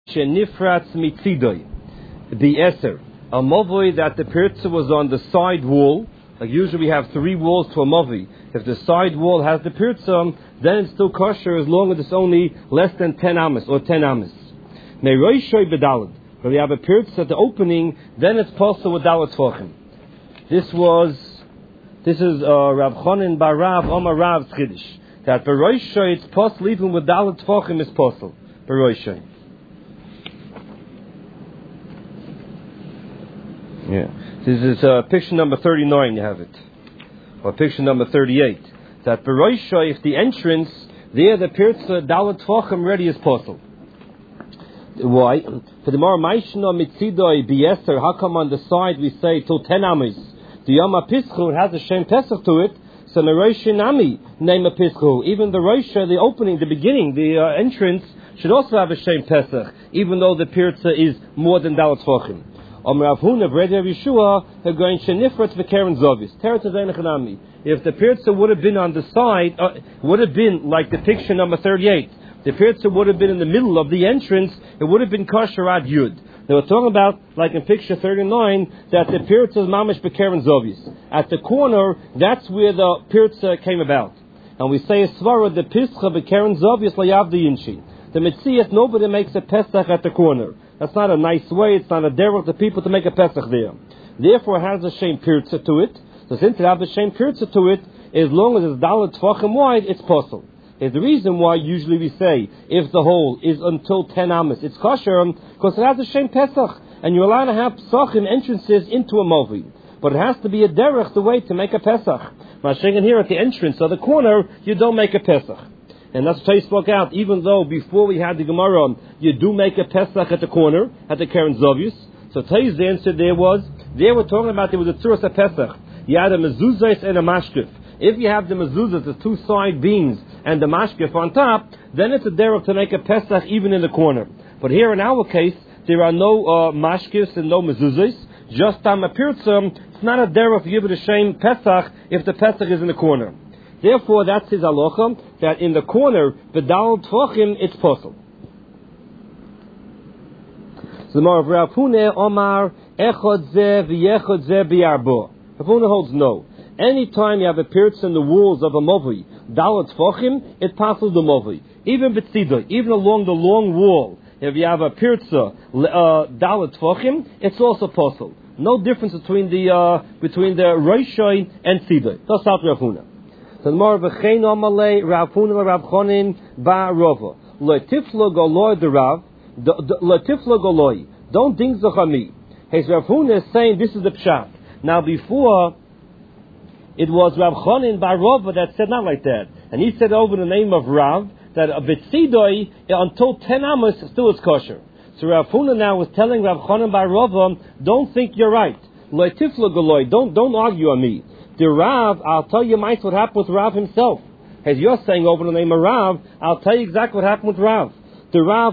Shenifratz mitzidoi, the eser, a movie that the pirza was on the side wall. Like usually we have 3 walls to a movie. If the side wall has the pirza, then it's still kosher as long as it's only less than 10 amas or 10 amas. Meroishoy bedalad. When we have a pirza at the opening, then it's possible with dalat tvachim. This is Rav Chonin bar Rav Omar Rav's chiddush. That beroishoy it's possible even with dalat tvachim is possible. Beroishoy. Yeah. This is picture number 39, you have it. Or picture number 38. That Beroisha, if the entrance, there the pirza dalat tvachim ready is possible. Why? For the more Maishna mitzidoi b'yeser, how come on the side we say till 10 amis? The Yom HaPischu has a Shem Pesach to it, so Meroisha Nami name a Pischu. Even the Roisha, the opening, the beginning, the entrance, should also have a Shem Pesach, even though the pirza is more than dalat tvachim. Rav Huna, Bredi Rav Yeshua, are going shenifrat v'keren zovis. If the pirza would have been on the side, would have been like the picture number 38. The pirza would have been in the middle of the entrance. It would have been kosher ad yud. They were talking about, like in picture 39, that the pirza is mamish v'keren zovis. At the corner, that's where the pirza came about. And we say a svara the pischa v'keren zovis layav the inchi. The Metzias, nobody makes a Pesach at the corner. That's not a nice way. It's not a derech to people to make a Pesach there. Therefore, it has a Shem Pirza to it. So since it has a Shem Pirza to it, as long as it's dalat tvachim wide, it's possible. It's the reason why usually we say, if the hole is until 10 amas, it's kosher, because it has a Shem Pesach. And you're allowed to have psachim entrances into a movi. But it has to be a derech, the way to make a Pesach. Mashiach here at the entrance of the corner, you don't make a Pesach. And that's what I spoke out, even though before we had the Gemara, you do make a Pesach at the corner, at the Keren Zovius. So Tai's answer they were talking about there was a Tzuras Pesach. You had a mezuzah and a mashkef. If you have the mezuzah, the 2 side beams, and the mashkef on top, then it's a derech to make a Pesach even in the corner. But here in our case, there are no mashkefs and no mezuzahs. Just on a pirza, it's not a derech to give it a shame Pesach if the Pesach is in the corner. Therefore, that's his halacha, that in the corner, the dalat tvachim, it's possible. So the more of Rav Huna, Omar, echad zeh v'yechad zeh b'yarbo. Rav Huna holds no. Anytime you have a pirza in the walls of a movi, dalat tvachim, it passes the movi. Even b'tzidah, even along the long wall, if you have a pirza, dalat tvachim, it's also possible. No difference between the roishay and tzidah. That's not Rav Huna. So more of a chein amalei Rav Huna Rav Chonin bar Rava. Letiflo goloi the Rav. Letiflo goloi. Don't ding zachami. Hey, Rav Huna is saying this is the pshat. Now before it was Rav Chonin bar Rava that said not like that, and he said over the name of Rav that a betzidoi until 10 amas still is kosher. So Rav Huna now was telling Rav Chonin bar Rava, don't think you're right. Letiflo goloi. Don't argue on me. The Rav, I'll tell you mice what happened with Rav himself. As you're saying over the name of Rav, I'll tell you exactly what happened with Rav. The Rav,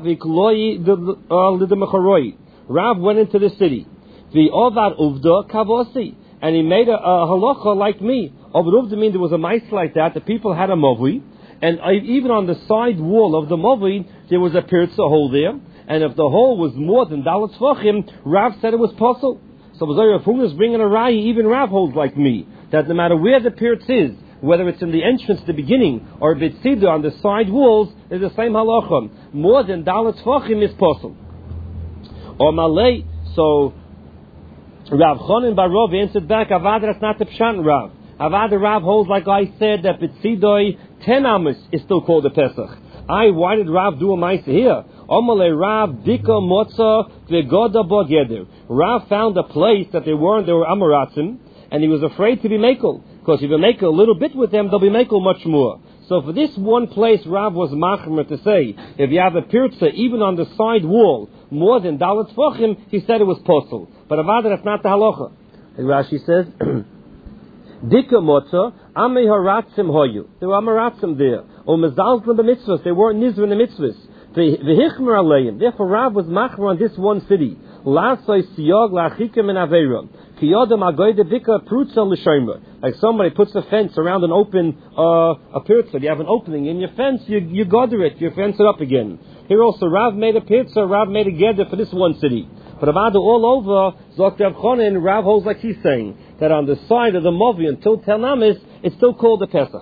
Rav went into the city. The Ovad Uvda Kavosi. And he made a halacha like me. Ovad Uvda means there was a mice like that. The people had a movi. And even on the side wall of the movi, there was a pirza hole there. And if the hole was more than dalat tvachim, Rav said it was possible. So Rav Huna is bringing a rayi, even Rav holds like me, that no matter where the pirza is, whether it's in the entrance, the beginning, or b'tzidah on the side walls, is the same halacha. More than dalat tvachim is possible. Or malay, so Rav Chonin bar Rav answered back, Avad, that's not the pshat Rav. Avad Rav holds like I said that b'tzidoi 10 amas is still called a Pesach. Why did Rav do a ma'aseh here? Omale Rav dika motza v'goda bo geder. Rav found a place that they were Amoratzim, and he was afraid to be mekel, because if you make a little bit with them, they'll be mekel much more. So for this one place, Rav was machmer to say, if you have a pirza even on the side wall, more than dalat tvachim, he said it was possible. But avada, that's not the halacha. And Rashi says, dika motza ame haratzim hoyu. There were Amoratzim there. Or mezalzim the mitzvahs. They weren't nizr in the mitzvahs. V'hichmer aleim. Therefore, Rav was machmer on this one city. Lasoi siyog lachikim and aveira. Kiyodam agoyde dika prutza l'shomer. Like somebody puts a fence around an open a pirza. You have an opening in your fence, you gather it, you fence it up again. Here also, Rav made a pirza, Rav made a gather for this one city. But about all over, Zok Rav Chonin, Rav holds like he's saying, that on the side of the Movi until Tel Namis, it's still called the Pesach.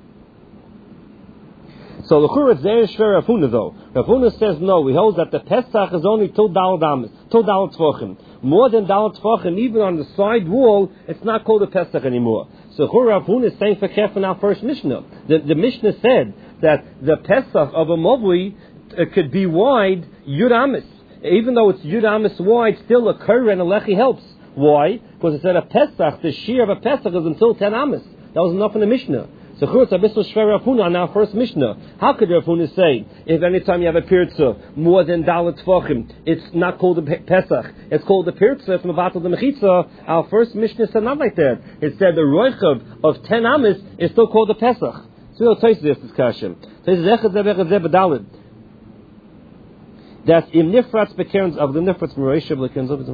So the Chur is there, Shver Rav Huna though. Rav Huna says no, he holds that the Pesach is only till Daled Amis, till Daled Tvachim. More than Daled Tvachim, even on the side wall, it's not called a Pesach anymore. So Chur Rav Huna is saying for Kef in our first Mishnah. The Mishnah said that the Pesach of a Movi could be wide Yud Amis. Even though it's Yud Amis wide, still a Kur and a Lechi helps. Why? Because it said a Pesach, the shear of a Pesach is until 10 Amis. That was enough in the Mishnah. So Churz Abissal Shver Rav Huna on our first Mishnah. How could Rav Huna say, if any time you have a Pirza more than Dalet Tvachim, it's not called a Pesach, it's called a Pirza from Avatal the Mechitza? Our first Mishnah said not like that. It said the Roichav of 10 Amis is still called a Pesach. So we'll taste this discussion. That's im nifratz bekerns of the nifratz Marisha bekerns of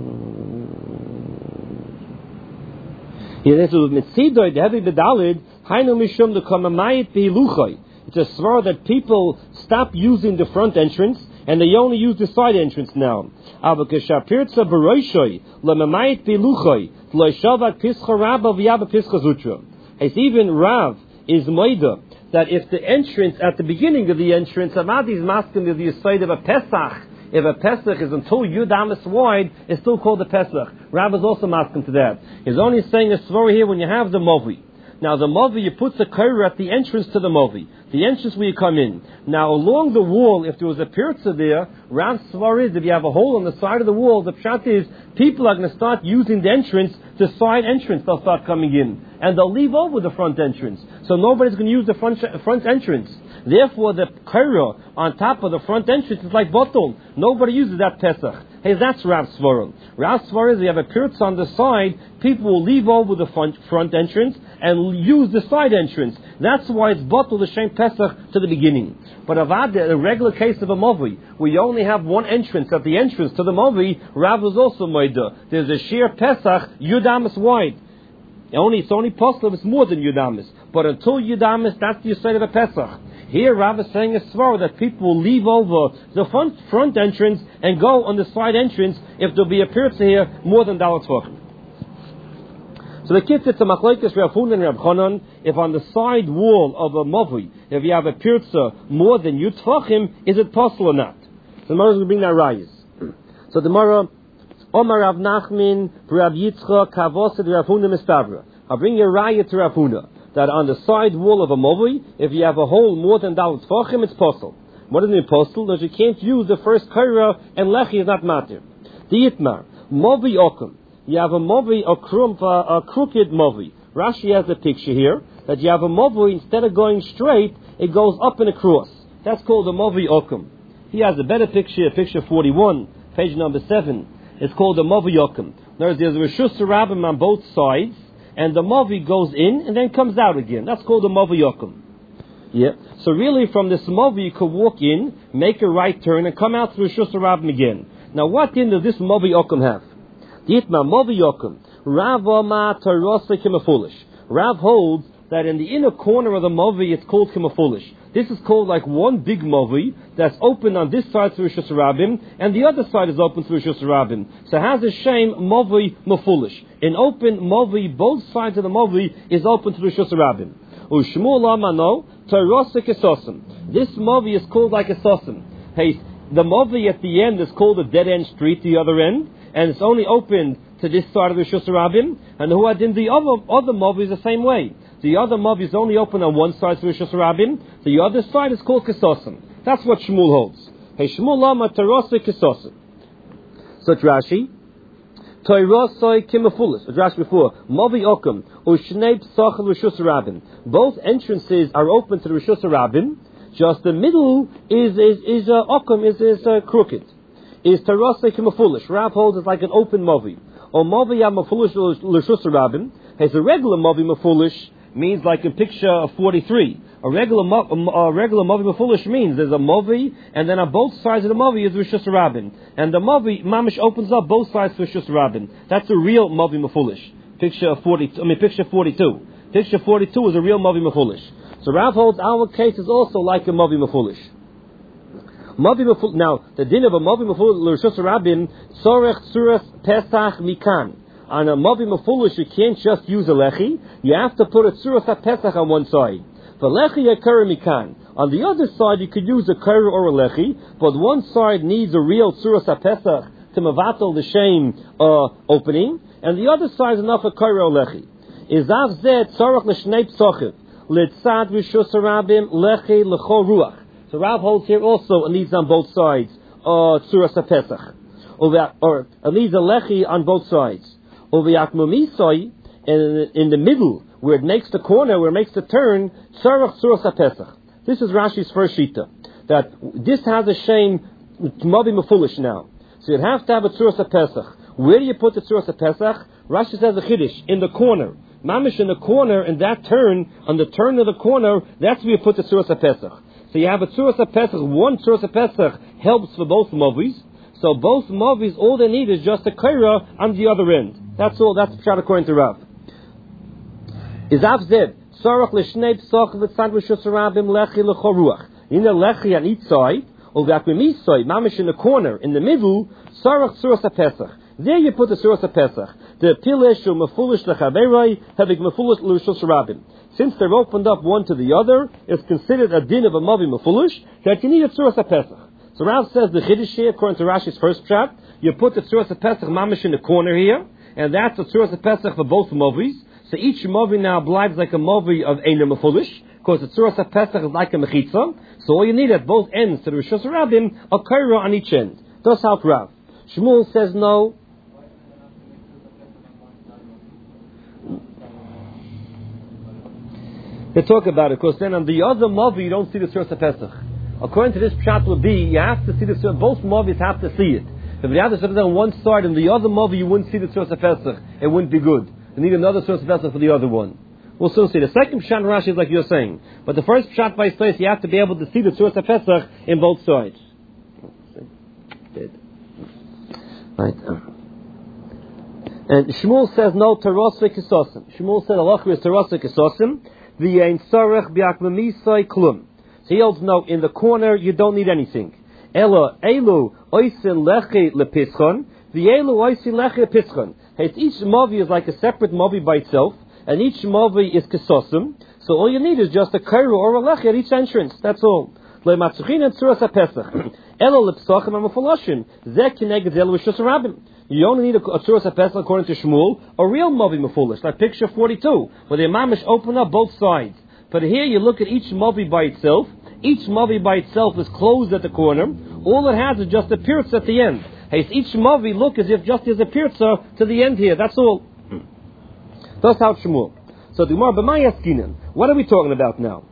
it's a svar that people stop using the front entrance and they only use the side entrance now. It's even Rav is Moida that if the entrance at the beginning of the entrance, Avadi is masking the side of a Pesach. If a Pesach is until Yud Amis wide, it's still called a Pesach. Rav is also masking to that. He's only saying a story here when you have the Movi. Now the Movi, you put the Kaira at the entrance to the Movi. The entrance where you come in. Now along the wall, if there was a Pirza there, Rav's svar is, if you have a hole on the side of the wall, the pshat is, people are going to start using the entrance, the side entrance, they'll start coming in. And they'll leave over the front entrance. So nobody's going to use the front entrance. Therefore, the Kaira on top of the front entrance is like bottle. Nobody uses that Pesach. Hey, that's Rav Svarim. Rav Svarim is you have a Pirza on the side, people will leave over the front entrance and use the side entrance. That's why it's bottled the same Pesach to the beginning. But Avad, a regular case of a Movi, where you only have one entrance at the entrance to the Movi, Rav is also Moida. There's a sheer Pesach, Yud Amis wide. It's only possible if it's more than Yud Amis. But until Yud Amis, that's the side of a Pesach. Here, Rav is saying a svar that people will leave over the front entrance and go on the side entrance if there'll be a Pirza here more than Dalet Tvachim. So the kids, it's a machlokes Rav Huna and Rav Chanan. If on the side wall of a Movi, if you have a Pirza more than Yud Tvachim, is it possible or not? So the Gemara will bring that rayas. So the Gemara, Omar Rav Nachman, Rav Yitzchak, Kavosed Rav Huna Mistavra. I'll bring you a raya to Rav Huna. That on the side wall of a Movi, if you have a hole more than Dalet Tvachim, it's possible. What is an apostle? That you can't use the first Kaira and Lechi is not matter. The Itmar, Movi Okum. You have a Movi, a crooked Movi. Rashi has a picture here, that you have a Movi, instead of going straight, it goes up and across. That's called a Movi Okum. He has a better picture, picture 41, page number 7. It's called a Movi Okum. There's a Rishus Rabbim on both sides, and the Movi goes in and then comes out again. That's called a Movi Yokum. Yeah. So really from this Movi you could walk in, make a right turn, and come out through Shus Rabbim again. Now what din does this Movi Yokum have? Dietma Movi Yokum. Rav Oma Tarosa Kimafulish. Rav holds that in the inner corner of the Movi it's called Kimafulish. This is called like one big Movi that's open on this side through Shus Rabbim, and the other side is open through Shus Rabbim. So has a shame Movi Mafulish. In open Movi, both sides of the Movi is open through Shus Rabbim. Ushmul Amano Tarosa Kisosim. This Movi is called like a Sosim. Hey, the Movi at the end is called a dead end street, the other end, and it's only open to this side of the Shus Rabbim, and who had in the other Movi is the same way. The other Movi is only open on one side through Shus Rabbim. The other side is called Kisosim. That's what Shmuel holds. Hey, Shmuel Lama Tarosa Kisosim. So it's Rashi. Tairosoi Kimafulis. It's Rashi before. Movi Okum. Ushnei Psachel Rishus Rabbim. Both entrances are open to the Rishus Rabbim. Just the middle is Okum, is crooked. Is Tairosoi Kimafulis. Rav holds it's like an open Movi. Or Movi Yamafulish Rishus Rabbim. Has a regular Movi Mafulish means like in picture 43. A regular Movi Mafulish means there's a Movi, and then on both sides of the Movi is Rishus Rabbin. And the Movi, Mamish opens up both sides to Rishus Rabbin. That's a real Movi Mafulish. Picture 42. Picture 42. Picture 42 is a real Mavi Mefulish. So Rav holds our case is also like a Mavi Mefulish. Now, the din of a Mavi Mefulish l'Rishus Rabim, Tzorech Tzuras Pesach Mikan. On a Mavi Mefulish, you can't just use a lechi. You have to put a Tzuras HaPesach on one side. For lechi yakara mikan. On the other side, you could use a kara or a lechi, but one side needs a real Tzuras HaPesach to mevatel the shame opening, and the other side is enough a kara or lechi. Izav zeh tzorach l'shnei psochiv litzad Rishus Rabim lechi l'chol ruach. So Rav holds here also it needs on both sides Tzuras HaPesach, or it needs a lechi on both sides. Uve'akmamisoi in the middle where it makes the corner, where it makes the turn, tzarach Tzuras HaPesach. This is Rashi's first shita, that this has a shame Mavi Mefulish now. So you'd have to have a Tzuras HaPesach. Where do you put the Tzuras HaPesach? Rashi says a chiddush in the corner. Mamish in the corner, and that turn, on the turn of the corner, that's where you put the Tzuras HaPesach. So you have a Tzuras HaPesach, one Tzuras HaPesach helps for both Mavis. So both Mavis, all they need is just a kaira on the other end. That's all, that's Pshat according to Rav. Izav zed, Tzorach l'shnei psoch v'tzad Rishus Rabim lechi l'chol ruach. In the lechi on each side, or v'akmemisoi, mamish in the corner, in the middle, Tzorach Tzuras HaPesach. There you put the Tzuras HaPesach. The pilesh or mefulish lechaveroi, having mefulish l'Rishus Rabim. Since they're opened up one to the other, it's considered a din of a Mavi Mefulish, that you need a Tzuras HaPesach. So Rav says the chiddush here, according to Rashi's first pshat, you put the Tzuras HaPesach mamish in the corner here, and that's the Tzuras HaPesach for both Mavis. So each Mavi now obliges like a Mavi of Einer Mefulish, because the Tzuras HaPesach is like a Mechitza. So all you need at both ends to the Rishus Rabim, a kaira on each end. Does help Rav. Shmuel says no. They talk about it, because then on the other Mavi you don't see the Tzuras HaPesach. According to this pshat will be, you have to see the Tzuras, both Mavis have to see it. If the other Tzuras on one side and the other Mavi you wouldn't see the Tzuras HaPesach, it wouldn't be good. You need another Tzuras HaPesach for the other one. We'll still see. The second pshat in Rashi is like you're saying. But the first pshat by place, you have to be able to see the Tzuras HaPesach in both sides. Right. And Shmuel says no, Tarosah Kisosim. Shmuel said Allah is Tarosah Kisosim. V'yein Sarech B'akmamisai Klum. So he holds no, in the corner you don't need anything. Ela Elu Oisin Lechi Lepischon. The Elu Oisin Lechi Lepischon. Each Mavi is like a separate Mavi by itself, and each Mavi is Kisosim. So all you need is just a Kairu or a Lechi at each entrance. That's all. Le'matzuchin and Tzuras HaPesach. Ela Lepsachim HaMefulashim. Zeh Kineged Elu Rishus Rabim. You only need a Tzuras HaPesach according to Shmuel, a real Mavi Mefulish, like picture 42, where the Imamish open up both sides. But here you look at each Mavi by itself. Each Mavi by itself is closed at the corner. All it has is just a pirtz at the end. Hey, each Mavi look as if just there's a pirtza to the end here. That's all. That's how Shmuel. So the Gemara b'may askinan. What are we talking about now?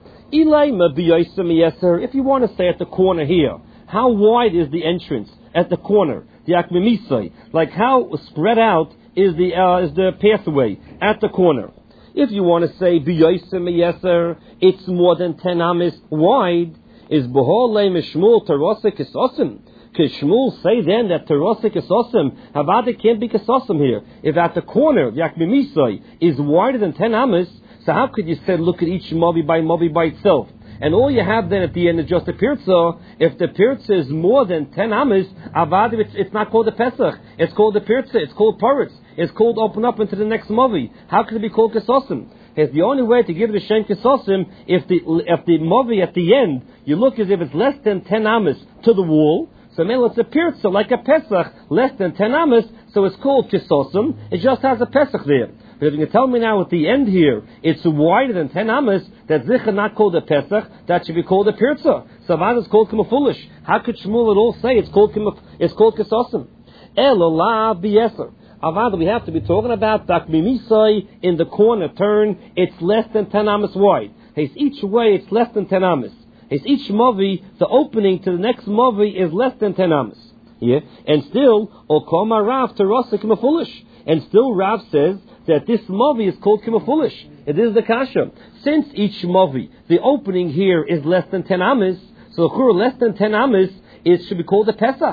If you want to say at the corner here, how wide is the entrance at the corner? The akmemisai, like how spread out is the pathway at the corner? If you want to say b'yosim yeser, it's more than 10 amis wide. Is b'holei mishmul tarosik kisosim? Can Shmuel say then that tarosik kisosim? Havada can't be kisosim here. If at the corner the akmemisai is wider than 10 amis, so how could you say look at each mavi by itself? And all you have then at the end is just a pirza. If the pirza is more than 10 amis, avad, it's not called a Pesach. It's called a pirza. It's called paritz. It's called open up into the next mavi. How could it be called kisosim? It's the only way to give it a shem kisosim if the mavi at the end, you look as if it's less than 10 amis to the wall. So maybe it's a pirza, like a Pesach, less than 10 amis, so it's called kisosim. It just has a Pesach there. But if you can tell me now at the end here, it's wider than 10 amas, that's zichah not called a Pesach, that should be called a Pirza. Savad is called Kimafulish. How could Shmuel at all say it's called Kisosim? Ela b'yeser. Avad, we have to be talking about Dakmimisai in the corner turn, it's less than 10 amas wide. Each way it's less than 10 amas. Each mavi, the opening to the next mavi is less than 10 amas. Yeah? And still, Okoma Rav Terasa Kimafulish. And still Rav says that this mavi is called kimafulish. It is the kasha. Since each mavi, the opening here is less than 10 amis, so less than 10 amis, it should be called a Pesach.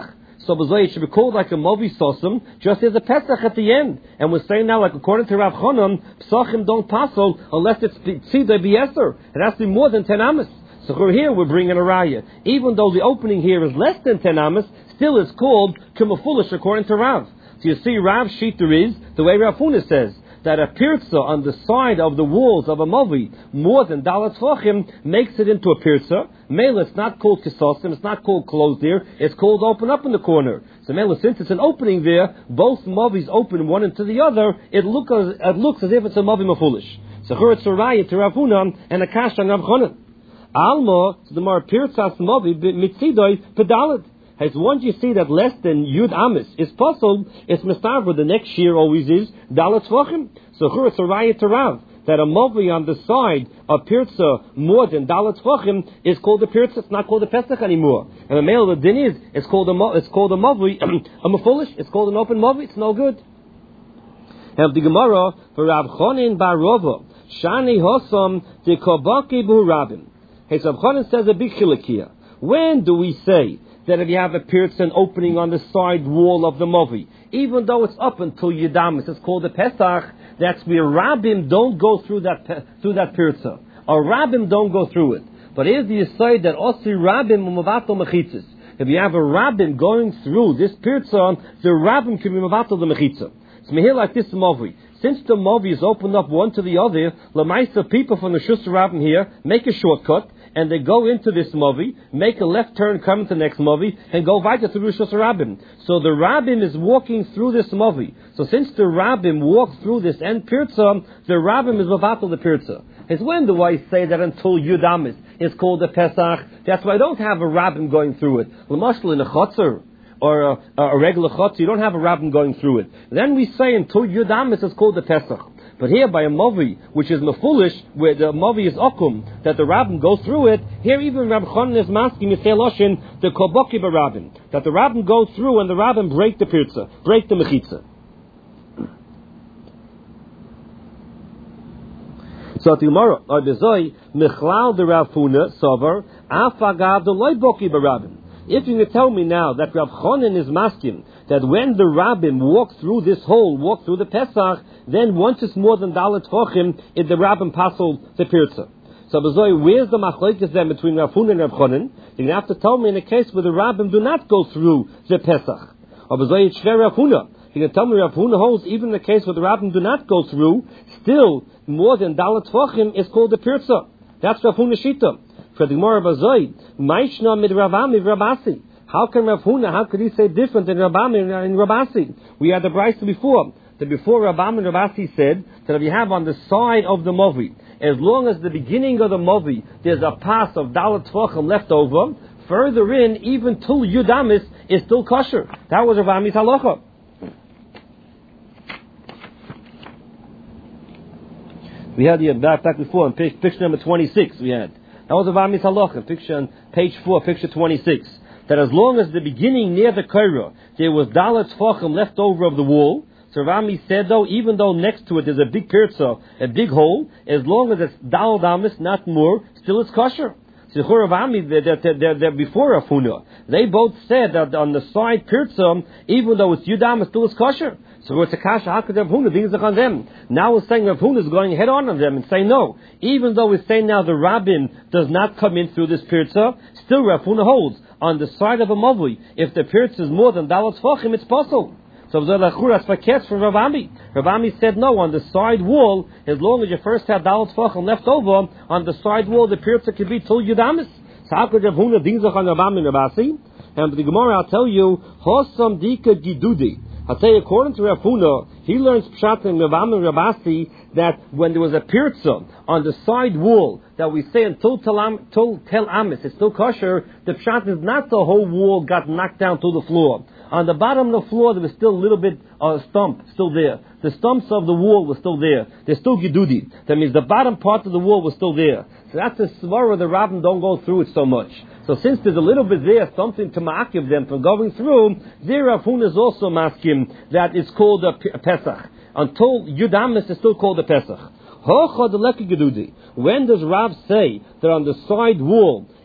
So it should be called like a Movi Sosum, just as a Pesach at the end. And we're saying now, like according to Rav Chanan, Pesachim don't passel unless it's Tzidai B'Yeser. It has to be more than 10 Amas. So here we're bringing a Raya. Even though the opening here is less than 10 Amas, still it's called Kumafulish according to Rav. So you see, Rav Shita is, the way Rav Huna says, that a pirza on the side of the walls of a Movi, more than Dalat Tvachim, makes it into a pirza. Mela, it's not called Kisosim, it's not called closed there, it's called open up in the corner. So Mela, since it's an opening there, both Movis open one into the other, it looks as if it's a Movi Mafulish. So here it's a Raya to Rav Huna and a Kash on Rav Chanan. Alma, so the more Pirzas Movi, Mitzidoi, Pedalit. As once you see that less than Yud Amis is possible, it's Mistavra. The next year always is Dalat Tvachim. So here it's a Raya to Rav, that a Movi on the side of Pirza more than Dalat Tvachim is called a Pirza. It's not called a Pesach anymore. And the male of the din is, it's called a Movi, a Mefulish. It's called an open Movi. It's no good. And the Gemara for Rav Chonin Bar Rova, Shani Hosam de Kobaki Bu Rabim. Hey, so Rav Chonin says a big chilek here. When do we say that if you have a pirza opening on the side wall of the Movi, even though it's up until Yudamis, it's called a Pesach, that's where Rabbim don't go through that pirza. Or Rabbim don't go through it. But here's the aside that Osir Rabbim Mavato Mechitzas. If you have a Rabbim going through this pirza, the Rabbim can be Mavato the Mechitzah. So here like this Movi. Since the Movi is opened up one to the other, Lamaisa people from the Shus Rabbim here make a shortcut, and they go into this Movi, make a left turn, come to the next Movi, and go weiter through Shus Rabbim. So the Rabbim is walking through this Movi. So since the Rabbim walk through this end Pirza, the Rabbim is Mavatal the Pirza. It's when do I say that until Yudamis is called a Pesach? That's why I don't have a Rabbim going through it. L'mashal in a Chotzer, or a regular Chotzer, you don't have a Rabbim going through it. Then we say until Yudamis is called a Pesach. But here by a Movi, which is Mefulish, where the Movi is Okum, that the Rabbim go through it, here even Rab Chonin is masking Yisei Loshin, the Koboki B'Rabbim, that the Rabbim go through and the Rabbim break the Pirza, break the Mechitza. So at the Gemara, or the Zoi, Mechlal the Rav Huna, Sover, Afagav the Loiboki B'Rabbim. If you can tell me now that Rav Chonin is masking, that when the Rabbim walk through this hole, walk through the Pesach, then once it's more than Dalet Tvachim, the Rabbim passel the Pirza. So Bezoi, where's the machlokes then between Rav Huna and Rav Chonin? You're going to have to tell me in a case where the Rabbim do not go through the Pesach. Or Bezoi, it's Shver Rav Huna. You can tell me Rav Huna holds, even in the case where the Rabbim do not go through, still more than Dalet Tvachim is called the Pirza. That's Rav Huna Shita. For the Gemara Bezoi, Maishna mid Ravami Rabasi. How can Rav Huna, how could he say different than Rabami and Rabasi? We had the Brisa before. That before Rabami and Rabasi said that if you have on the side of the Movi, as long as the beginning of the Movi, there's a pass of Dalet Tvachim left over, further in, even till Yudamis, is still kosher. That was Rabami's halacha. We had the back before on picture number 26 we had. That was Rabami's halacha, picture on page 4, picture 26. That as long as the beginning near the Korah, there was Dalet Tvachim left over of the wall, so Rami said though, even though next to it is a big pirza, a big hole, as long as it's Dal Damas, not more, still it's kosher. So Rami, they're before Rav Huna, they both said that on the side pirza, even though it's Yudamas, still it's kosher. So it's a kasha, how could Rav Huna things on them? Now we're saying Rav Huna is going head on them and saying no. Even though we're saying now the Rabbim does not come in through this pirza, still Rav Huna holds on the side of a Movi, if the pirza is more than Dalet Tvachim, it's possible. So Zolachuras Fakets from Ravami. Ravami said no, on the side wall, as long as you first have Dalet Tvachim left over, on the side wall the pirza could be till Yudamis. So how could Rav Huna dingzach on Ravami and Rabasi? And the Gemara, I'll tell you, Hosam Dika Gidudi. I'll tell you, according to Rav Huna, he learns Pshat in Ravami and Rabasi that when there was a pirza on the side wall that we say until Tel Amis, it's still kosher, the Pshat is not the whole wall got knocked down to the floor. On the bottom of the floor, there was still a little bit of stump still there. The stumps of the wall were still there. There's still gidudi. That means the bottom part of the wall was still there. So that's a svara the Rabbim don't go through it so much. So since there's a little bit there, something to ma'akiv them from going through, there Rav Huna is also maskim that it's called a Pesach. Until Yudamis is still called a Pesach. When does Rav say that on the side wall,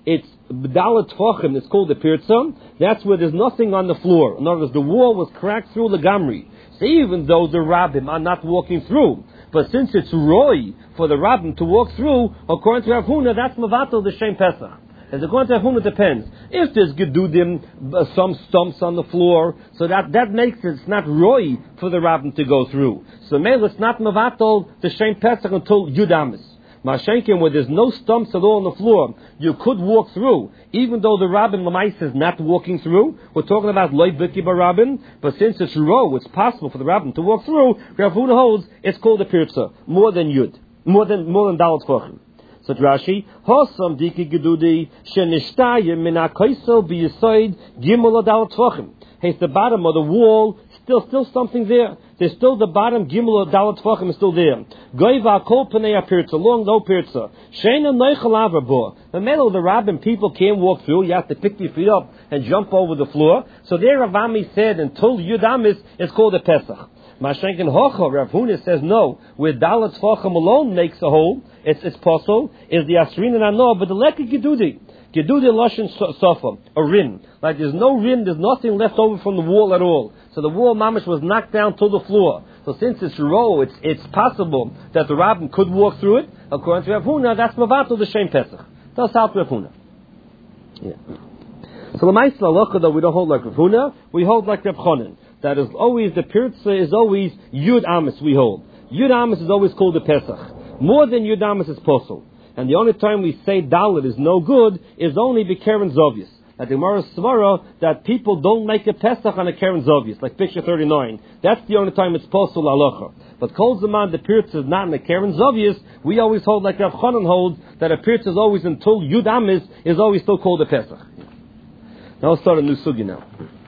it's B'dalat Tvachim, it's called the Pirza. That's where there's nothing on the floor. In other words, the wall was cracked through Lagamri. So even though the Rabbim are not walking through, but since it's Roy for the Rabbim to walk through, according to Rav Huna, that's Mavatal the Shem Pesach. As according to Rav Huna, it depends. If there's Gedudim, some stumps on the floor, so that makes it's not Roy for the Rabbim to go through. So Mele, it's not Mavatal the Shem Pesach until Yudamis. Mashenkin, where there's no stumps at all on the floor, you could walk through, even though the Rabbin Lamais is not walking through. We're talking about Loi Biki Bar Rabbin, but since it's Ro, it's possible for the Rabbin to walk through. Rav Huna holds it's called a Pirza, more than Yud, more than Dalat Tvachim. So Rashi, Hosam Diki Gedudi Shenishtayim Min HaKaisel B'Yisoid Gimel Dalat Tvachim. Hey, the bottom of the wall, still something there. There's still the bottom Gimel Dalat Tvachim is still there. Goiva Kol Panei Pirza, long no Pirza. Sheina Neichel Averbo. The middle of the Rabbin, people can't walk through. You have to pick your feet up and jump over the floor. So there Ravami said until Yudamis, it's called a Pesach. Mashenkin Hocha, Rav Huna says no. Where Dalat Tvachim alone makes a hole, it's possible, is the Asrin and Anoah, but the Lekki Gedudi. Gedudi Loshin Sofa, a rim. Like there's no rim, there's nothing left over from the wall at all. So the wall mamish was knocked down to the floor. So since it's row, it's possible that the Rabbin could walk through it. According to Rav Huna, that's Mavatal the Shem Pesach. That's how Rav Huna. Yeah. So the Ma'aseh Halacha, though we don't hold like Rav Huna, we hold like Rav Chonin. That is always, the Pirza is always Yud Amis we hold. Yud Amis is always called the Pesach. More than Yud Amis is possible. And the only time we say Dalit is no good is only be Keren Zovius. At the Gemara Svara, that people don't make a Pesach on a Keren Zovius, like picture 39. That's the only time it's possible halacha. But Kol Zaman, the Pirza is not in a Keren Zovius. We always hold like Rav Chonon holds, that a Pirza is always until Yud Amis is always still called a Pesach. Now we'll start a new sugi now.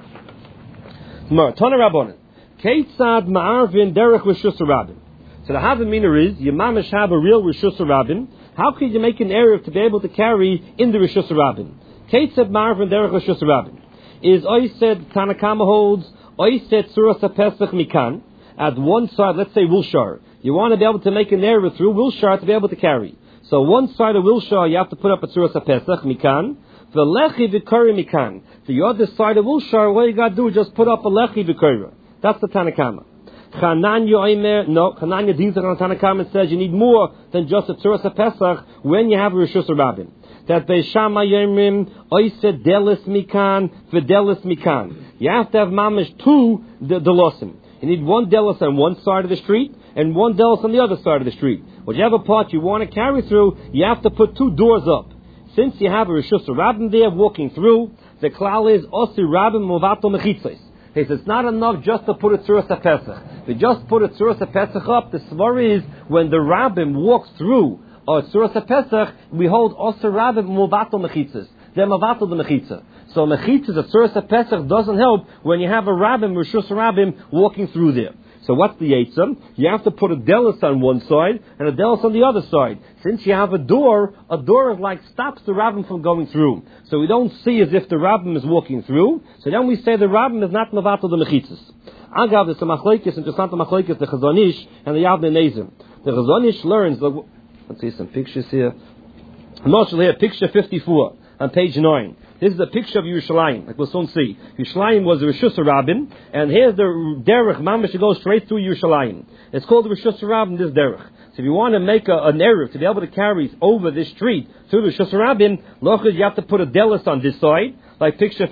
Tana Rabbanan. Keitzad Ma'arvin Derech Rishus Rabbin. So the Havamina is, you mamish have a real Rishus Rabbin. How could you make an area to be able to carry in the Rishus Rabbin? Keitzad Ma'arvin Derech Rishus Rabbin. Is Oised Tanakama holds, Oised Suras HaPesach Mikan. At one side, let's say Wilshar. You want to be able to make an area through Wilshar to be able to carry. So one side of Wilshar, you have to put up a Suras HaPesach Mikan. The Lechi V'Kari Mikan. The other side of Wilshar, what you got to do is just put up a Lechi V'Kari. That's the Tanakama. Chananya Oimer, no, Chananya Dinzach on Tanakama says you need more than just a Tzuras HaPesach when you have a Rishus Rabbin. That Beishama Yomim, Oised Delis Mikan, V'Delis Mikan. You have to have mamish two Delosim. You need one Delis on one side of the street and one Delis on the other side of the street. Whichever part you want to carry through, you have to put two doors up. Since you have a Rishus Rabbin there walking through, the klal is Osi Rabbin Movato Mechitzos. He says it's not enough just to put a Tzuras HaPesach. We just put a Tzuras HaPesach up. The svar is when the Rabbin walks through a Tzuras HaPesach, we hold Osi Rabbin Movato Mechitzos. They're Movato the Mechitza. So Mechitzos, a Tzuras HaPesach doesn't help when you have a Rabbin, Rishus Rabbin, walking through there. So what's the Eitzah? You have to put a delis on one side and a delis on the other side. Since you have a door is like stops the Rabbin from going through. So we don't see as if the Rabbin is walking through. So then we say the Rabbin is not Mavatal the Mechitzos. Agav, there's a machlekes, interessant machlekes, the Chazon Ish and the Yavnei Nezer. The Chazon Ish learns, let's see some pictures here. Marshall here, picture 54 on page 9. This is a picture of Yerushalayim, like we'll soon see. Yerushalayim was the Rishus Rabbin, and here's the derech, mamish, to go straight through Yerushalayim. It's called the Rishus Rabbin, this derech. So if you want to make an eruv to be able to carry over this street through the Rishus Rabbin, you have to put a delis on this side, like picture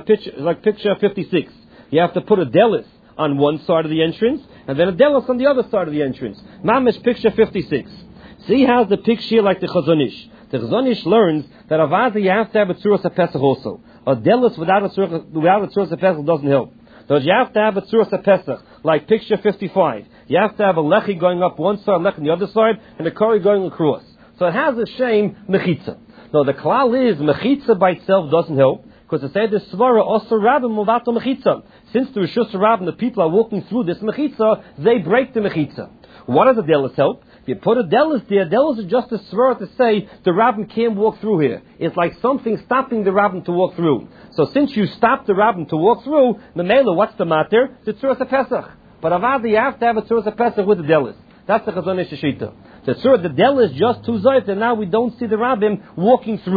56. You have to put a delis on one side of the entrance, and then a delis on the other side of the entrance. Mamish, picture 56. See how the picture like the Chazon Ish. The Chazon Ish learns that Avada you have to have a Tzuras HaPesach also. A delis without a Tzuras HaPesach doesn't help. So you have to have a Tzuras HaPesach, like picture 55. You have to have a Lechi going up one side, Lechi on the other side, and a Kari going across. So it has a shame Mechitza. Now the klal is, Mechitza by itself doesn't help, because it says the Svara, Osir Rabbin Movato Mechitza. Since the Rishus Rabbin, the people are walking through this Mechitza, they break the Mechitza. What does the delis help? If you put a delis there, delis is just a svara to say the Rabbin can't walk through here. It's like something stopping the Rabbin to walk through. So since you stop the Rabbin to walk through, the Mela, what's the matter? The Tzuras HaPesach. But Avada, you have to have a Tzuras HaPesach with the delis. That's the Chazon Ish Shita. The delis just too zayt, and now we don't see the Rabbin walking through.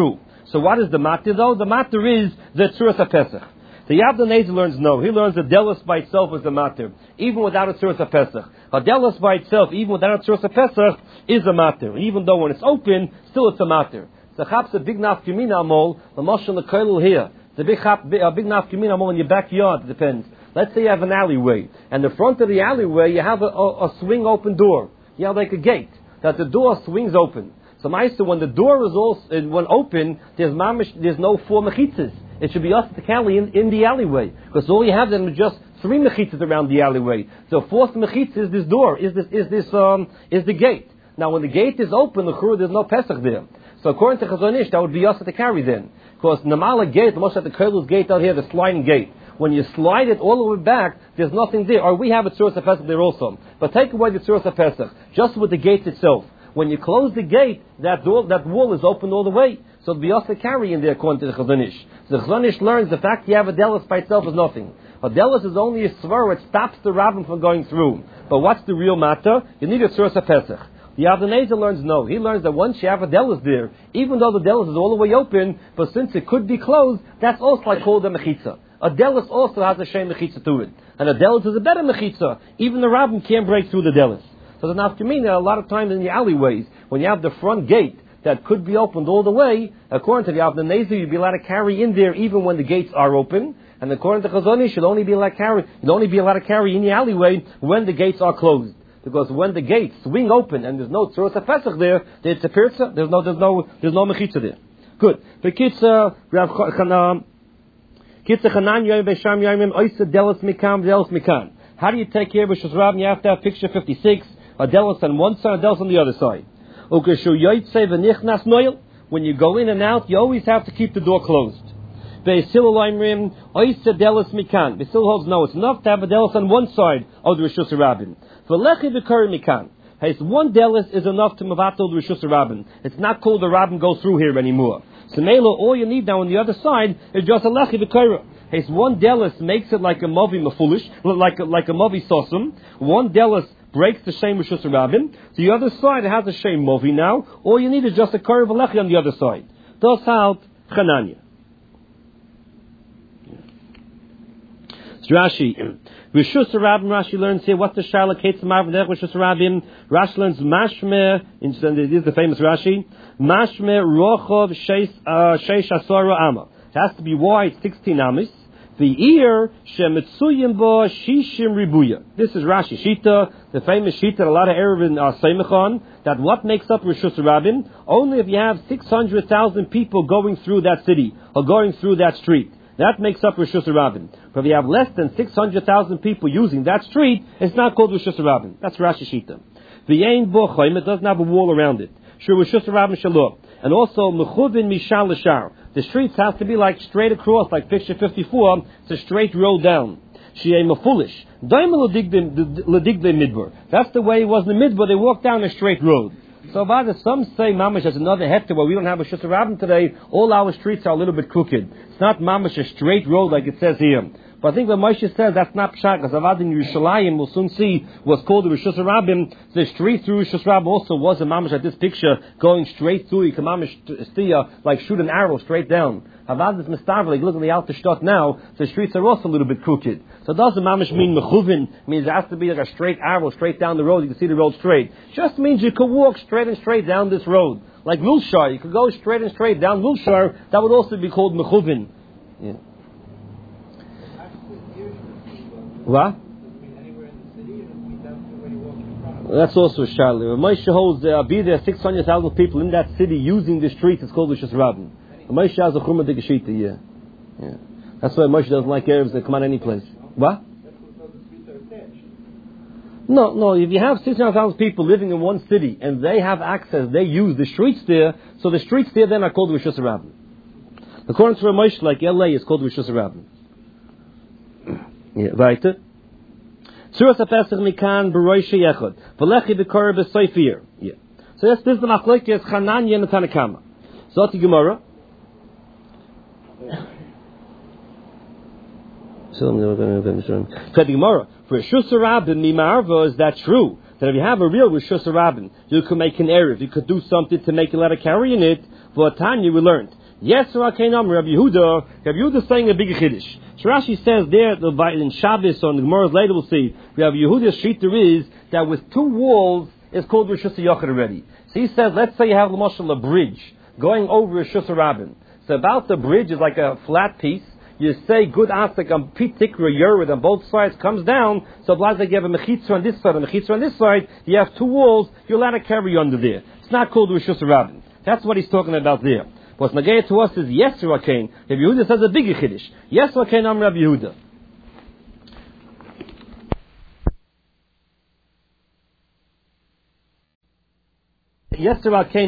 So what is the matter though? The matter is the Tzuras HaPesach. The Yavdan Nezer learns no. He learns the Delos by itself is the matter, even without a Tzuras HaPesach. A Delos by itself, even without a Tzuras HaPesach, is a matter. Even though when it's open, still it's a matter. So chap's a big nafkamina amol, the moshel the koilul here. The big nafkamina amol in your backyard, it depends. Let's say you have an alleyway, and the front of the alleyway you have a swing open door. You have like a gate, that the door swings open. So Maisa, when the door is when open, there's no 4 mechitzas. It should be us to carry in the alleyway, because all you have then is just 3 mechitzas around the alleyway. So 4th mechitzah is this door, is the gate. Now when the gate is open, there's no Pesach there. So according to Chazon Ish, that would be us to carry then, because Namala gate, the most at the Koil's gate out here, the sliding gate. When you slide it all the way back, there's nothing there. Or we have a Tzuras HaPesach there also. But take away the Tzuras HaPesach, just with the gate itself. When you close the gate, that wall is open all the way. So it'll be also carry in there according to the Chazon Ish. So the Chazon Ish learns the fact you have a Delos by itself is nothing. A Delos is only a svar, it stops the rabbin from going through. But what's the real matter? You need a Tzuras HaPesach. The Yavdan Nezer learns no. He learns that once you have a Delos there, even though the Delos is all the way open, but since it could be closed, that's also like called a Mechitza. A Delos also has a Shem Mechitza to it. And a Delos is a better Mechitza. Even the rabbin can't break through the Delos. So the nafkamina, a lot of times in the alleyways, when you have the front gate that could be opened all the way, according to the Yavdan Nezer, you'd be allowed to carry in there even when the gates are open. And according to Chazon Ish, you'd only be allowed to carry in the alleyway when the gates are closed. Because when the gates swing open and there's no Tzuras HaPesach there, it's a pirza. There's no mechitza there. Good. The Kitza Chanan Yoyim Beisham Yoyim Oysa Delos Mikan. How do you take care of Rosh Hashanah? You have to have picture 56. A Delos on one side, a Delos on the other side. When you go in and out, you always have to keep the door closed. Basil holds no, it's enough to have a Delos on one side of the Rishus Rabbin. One Delos is enough to Mavatal the Rishus Rabbin. It's not called the Rabbin goes through here anymore. So Mela, all you need now on the other side is just a Lechi B'Kara. One Delos makes it like a Movi Mafulish, like a Movi Sosum. One Delos breaks the Shem Rishus Rabbin. The other side has a Shem Movi now. All you need is just a Kara V'Lechi on the other side. Das halt Chananya. Rashi, Rishus Rabbin. Rashi learns here what's the Shalak Ketz Marvin Rishus Rabbin. Rashi learns Mashme. This is the famous Rashi. Mashme Rochov Sheish Asara Ama. It has to be wide, 16 amis. The ear Shemetsuyim Bo Shishim Ribuya. This is Rashi Shita, the famous Shita. A lot of Erevin are Seimachon. That what makes up Rishus Rabbin? Only if you have 600,000 people going through that city or going through that street. That makes up Rishus Rabbin. But if you have less than 600,000 people using that street, it's not called Rishus Rabbin. That's Rashi Shita. The Ein Bochaim, it doesn't have a wall around it. Sure, Rishus Rabbin Shalom. And also, Mechuvin Mishal L'Shar. The streets have to be like straight across, like picture 54. It's a straight road down. Shi'ei Mefulish. Daim L'Digde Midbar. That's the way it was in the Midbar. They walked down a straight road. So, some say Mamash has another hectare where we don't have a Rishus Rabbin today. All our streets are a little bit crooked. It's not Mamash a straight road like it says here. But I think what Moshe says, that's not Pshat. Because Avad in Yerushalayim, we'll soon see, was called the Rishus Rabbin. The street through Rishus Rabbin also was a Mamash at this picture, going straight through. You can Mamash steer, like shoot an arrow straight down. Avad is Mistav, like look at the Alta Shtot now, the streets are also a little bit crooked. So doesn't Mamash mean Mechuvin, means it has to be like a straight arrow straight down the road, you can see the road straight. Just means you could walk straight and straight down this road. Like Wilshire, you could go straight and straight down Wilshire, that would also be called Mechuvin. Yeah. What? That's also a Charlie. Moshe holds be there 600,000 people in that city using the streets. It's called Rishus Rabbin. Moshe has a chumah de geshita. Yeah. That's why Moshe doesn't like Arabs that come out any place. What? No. If you have 600,000 people living in one city and they have access, they use the streets there. So the streets there then are called Rishus Rabbin. According to Moshe, like LA is called Rishus Rabbin. Yeah, weiter. Tzuras HaPesach mikan b'roish yechad. V'lechi b'kor b'soifir. Yeah. So this is the machlokes Chananya and Tanna Kama. Zot Gemara. The Gemara for Rishus Rabbin mimarva, is that true? That if you have a real Rishus Rabbin, you could make an erev. You could do something to make a letter carry in it. For Tanya we learned. Yes, Rabbi Yehuda. Rabbi Yehuda is saying a big chiddush. Rashi says there in Shabbos on the Gemara's later we'll see. Rabbi Yehuda's shita is that with two walls is called Rosh Hashanah already. So he says, let's say you have a bridge going over Rosh Hashanah. So about the bridge is like a flat piece. You say good asik on pitikra yurid on both sides comes down. So like you have a mechitza on this side, and a mechitza on this side. You have two walls. You're allowed to carry under there. It's not called Rosh Hashanah. That's what he's talking about there. What's Nagaya to us is yes, Rakain. Rabbi Yehuda says a bigger chiddush. Yes, Rakain, I'm Rabbi Yehuda. Yes, Rakain.